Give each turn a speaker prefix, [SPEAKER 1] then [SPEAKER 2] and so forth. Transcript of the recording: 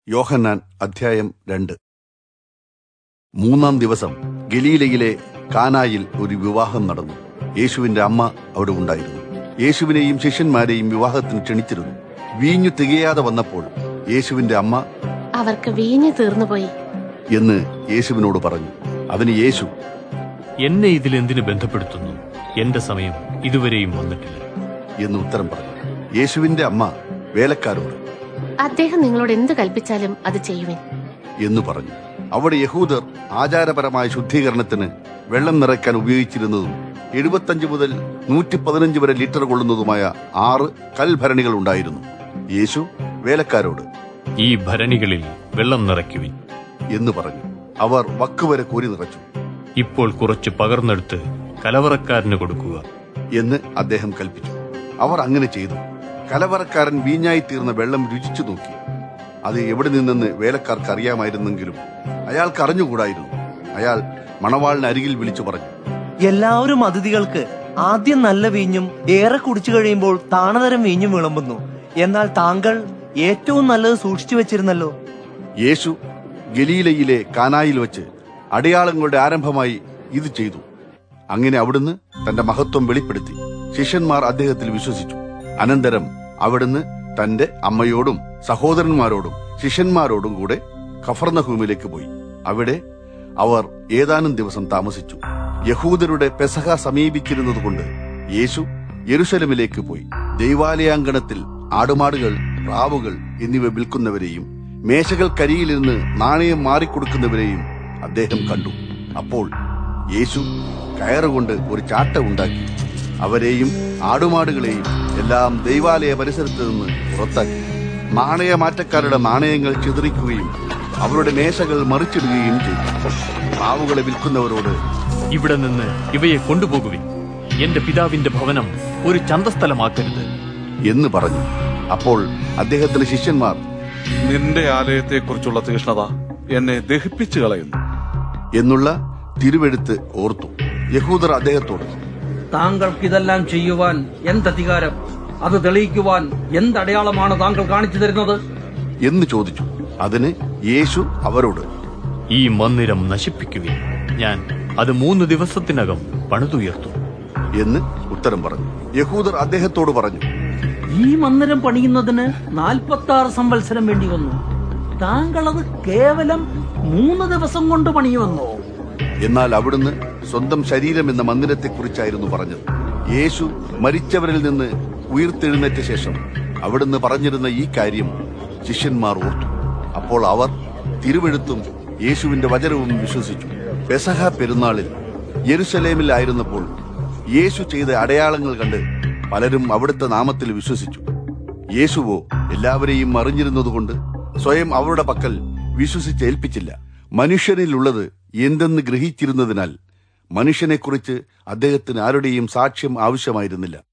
[SPEAKER 1] യോഹന്നാൻ അധ്യായം 2. 3-ാം ദിവസം ഗലീലയിലെ കാനായിൽ ഒരു വിവാഹം നടന്നു. യേശുവിന്റെ അമ്മ അവിടെ ഉണ്ടായിരുന്നു. യേശുവിനെയും ശിഷ്യന്മാരെയും വിവാഹത്തിന് ക്ഷണിച്ചിരുന്നു. വീഞ്ഞു തികയാതെ വന്നപ്പോൾ യേശുവിന്റെ അമ്മ,
[SPEAKER 2] അവർക്ക് വീഞ്ഞു തീർന്നുപോയി
[SPEAKER 1] എന്ന് യേശുവിനോട് പറഞ്ഞു. അതിന് യേശു,
[SPEAKER 3] എന്നെ ഇതിലെന്തിനു ബന്ധപ്പെടുത്തുന്നു? എന്റെ സമയം ഇതുവരെയും വന്നിട്ടില്ല
[SPEAKER 1] എന്ന് ഉത്തരം പറഞ്ഞു. യേശുവിന്റെ അമ്മ വേലക്കാരോട്,
[SPEAKER 2] അദ്ദേഹം നിങ്ങളോട് എന്ത് കൽപ്പിച്ചാലും അത് ചെയ്യുവിൻ
[SPEAKER 1] എന്ന് പറഞ്ഞു. അവിടെ യഹൂദർ ആചാരപരമായ ശുദ്ധീകരണത്തിന് വെള്ളം നിറയ്ക്കാൻ ഉപയോഗിച്ചിരുന്നതും 75 മുതൽ 115 വരെ ലിറ്റർ കൊള്ളുന്നതുമായ 6 കൽഭരണികൾ ഉണ്ടായിരുന്നു. യേശു വേലക്കാരോട്,
[SPEAKER 3] ഈ ഭരണികളിൽ വെള്ളം നിറയ്ക്കുവിൻ
[SPEAKER 1] എന്ന് പറഞ്ഞു. അവർ വക്കുവരെ കോരി നിറച്ചു.
[SPEAKER 3] ഇപ്പോൾ കുറച്ച് പകർന്നെടുത്ത് കലവറക്കാരന് കൊടുക്കുക
[SPEAKER 1] എന്ന് അദ്ദേഹം കൽപ്പിച്ചു. അവർ അങ്ങനെ ചെയ്തു. കലവറക്കാരൻ വീഞ്ഞായി തീർന്ന വെള്ളം രുചിച്ചു നോക്കി. അത് എവിടെ നിന്നെന്ന് വേലക്കാർക്ക് അറിയാമായിരുന്നെങ്കിലും അയാൾക്ക് അറിഞ്ഞുകൂടായിരുന്നു. അയാൾ മണവാളിന് അരികിൽ വിളിച്ചു പറഞ്ഞു,
[SPEAKER 4] എല്ലാവരും അതിഥികൾക്ക് ആദ്യം നല്ല വീഞ്ഞും ഏറെ കുടിച്ചു കഴിയുമ്പോൾ താണതരം വീഞ്ഞും വിളമ്പുന്നു. എന്നാൽ താങ്കൾ ഏറ്റവും നല്ലത് സൂക്ഷിച്ചു വെച്ചിരുന്നല്ലോ.
[SPEAKER 1] യേശു ഗലീലയിലെ കാനായിൽ വെച്ച് അടയാളങ്ങളുടെ ആരംഭമായി ഇത് ചെയ്തു. അങ്ങനെ അവിടുന്ന് തന്റെ മഹത്വം വെളിപ്പെടുത്തി. ശിഷ്യന്മാർ അദ്ദേഹത്തിൽ വിശ്വസിച്ചു. അനന്തരം അവിടുന്ന് തന്റെ അമ്മയോടും സഹോദരന്മാരോടും ശിഷ്യന്മാരോടും കൂടെ കഫർന്നഹൂമിലേക്ക് പോയി. അവിടെ അവർ ഏതാനും ദിവസം താമസിച്ചു. യഹൂദരുടെ പെസഹ സമീപിച്ചിരുന്നതുകൊണ്ട് യേശു യെരുശലേമിലേക്ക് പോയി. ദൈവാലയാങ്കണത്തിൽ ആടുമാടുകൾ, പ്രാവുകൾ എന്നിവ വിൽക്കുന്നവരെയും മേശകൾക്കരിയിലിരുന്ന് നാണയം മാറിക്കൊടുക്കുന്നവരെയും അദ്ദേഹം കണ്ടു. അപ്പോൾ യേശു കയറുകൊണ്ട് ഒരു ചാട്ട ഉണ്ടാക്കി അവരെയും ആടുമാടുകളെയും എല്ലാം ദൈവാലയ പരിസരത്ത് നിന്ന് പുറത്താക്കി. നാണയമാറ്റക്കാരുടെ നാണയങ്ങൾ ചിതറിക്കുകയും അവരുടെ മേശകൾ മറിച്ചിടുകയും ചെയ്തു. പ്രാവുകളെ വിൽക്കുന്നവരോട്,
[SPEAKER 3] ഇവിടെ നിന്ന് ഇവയെ കൊണ്ടുപോകുവിൻ, എന്റെ പിതാവിന്റെ ഭവനം ഒരു ചന്തസ്ഥലമാക്കരുത്
[SPEAKER 1] എന്ന് പറഞ്ഞു. അപ്പോൾ അദ്ദേഹത്തിന്റെ ശിഷ്യന്മാർ,
[SPEAKER 5] നിന്റെ ആലയത്തെക്കുറിച്ചുള്ള തീഷ്ണത എന്നെ ദഹിപ്പിച്ചു കളയുന്നു
[SPEAKER 1] എന്നുള്ള തിരുവെഴുത്ത് ഓർത്തു. യഹൂദർ അദ്ദേഹത്തോട്,
[SPEAKER 6] താങ്കൾക്കിതെല്ലാം ചെയ്യുവാൻ എന്തധികാരം? അത് തെളിയിക്കുവാൻ എന്തടയാളമാണ് താങ്കൾ കാണിച്ചു തരുന്നത്
[SPEAKER 1] എന്ന് ചോദിച്ചു. അതിന് യേശു അവരോട്,
[SPEAKER 3] ഈ മന്ദിരം നശിപ്പിക്കുവിൻ, ഞാൻ അത് 3 ദിവസത്തിനകം പണിതുയർത്തും
[SPEAKER 1] എന്ന് ഉത്തരം പറഞ്ഞു. യഹൂദർ അദ്ദേഹത്തോട് പറഞ്ഞു,
[SPEAKER 6] ഈ മന്ദിരം പണിയുന്നതിന് 46 സംവത്സരം വേണ്ടി വന്നു. താങ്കൾ അത് കേവലം 3 ദിവസം കൊണ്ട് പണിയുമെന്നോ?
[SPEAKER 1] എന്നാൽ അവിടുന്ന് സ്വന്തം ശരീരം എന്ന മന്ദിരത്തെക്കുറിച്ചായിരുന്നു പറഞ്ഞത്. യേശു മരിച്ചവരിൽ നിന്ന് ഉയിർത്തെഴുന്നേറ്റ ശേഷം അവിടുന്ന് പറഞ്ഞിരുന്ന ഈ കാര്യം ശിഷ്യന്മാർ ഓർത്തു. അപ്പോൾ അവർ തിരുവെഴുത്തും യേശുവിന്റെ വചനവും വിശ്വസിച്ചു. പെസഹ പെരുന്നാളിൽ യെരുശലേമിലായിരുന്നപ്പോൾ യേശു ചെയ്ത അടയാളങ്ങൾ കണ്ട് പലരും അവിടുത്തെ നാമത്തിൽ വിശ്വസിച്ചു. യേശുവോ എല്ലാവരെയും അറിഞ്ഞിരുന്നതുകൊണ്ട് സ്വയം അവരുടെ പക്കൽ വിശ്വസിച്ചേൽപ്പിച്ചില്ല. മനുഷ്യനിലുള്ളത് എന്തെന്ന് ഗ്രഹിച്ചിരുന്നതിനാൽ മനുഷ്യനെക്കുറിച്ച് അദ്ദേഹത്തിന് ആരുടെയും സാക്ഷ്യം ആവശ്യമായിരുന്നില്ല.